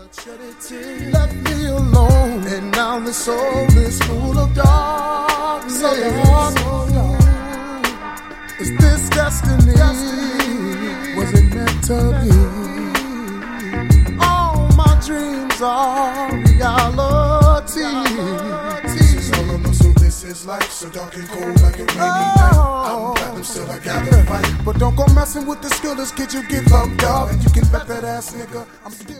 Left me alone, and now the soul is full of darkness. Is this destiny? Was it meant to be? All my dreams are reality. So this is life, so dark and cold like a rainy night. I'm platinum, still I gotta fight. But don't go messing with the skillers, kid, you get fucked up. You can bet that ass nigga, I'm still